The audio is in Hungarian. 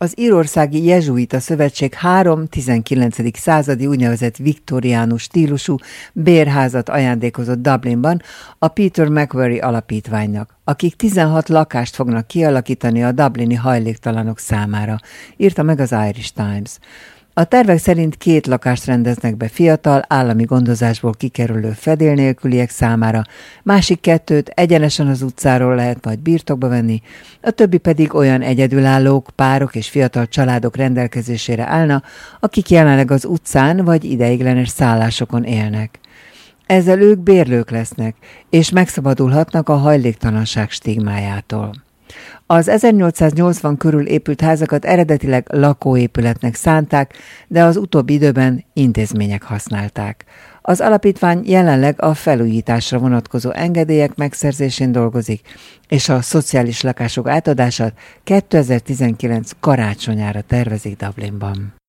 Az írországi jezsuita szövetség 19. századi úgynevezett viktoriánus stílusú bérházat ajándékozott Dublinban a Peter McVeary alapítványnak, akik 16 lakást fognak kialakítani a dublini hajléktalanok számára, írta meg az Irish Times. A tervek szerint 2 lakást rendeznek be fiatal, állami gondozásból kikerülő fedél nélküliek számára, másik 2-t egyenesen az utcáról lehet majd birtokba venni, a többi pedig olyan egyedülállók, párok és fiatal családok rendelkezésére állna, akik jelenleg az utcán vagy ideiglenes szállásokon élnek. Ezzel ők bérlők lesznek, és megszabadulhatnak a hajléktalanság stigmájától. Az 1880 körül épült házakat eredetileg lakóépületnek szánták, de az utóbbi időben intézmények használták. Az alapítvány jelenleg a felújításra vonatkozó engedélyek megszerzésén dolgozik, és a szociális lakások átadását 2019 karácsonyára tervezik Dublinban.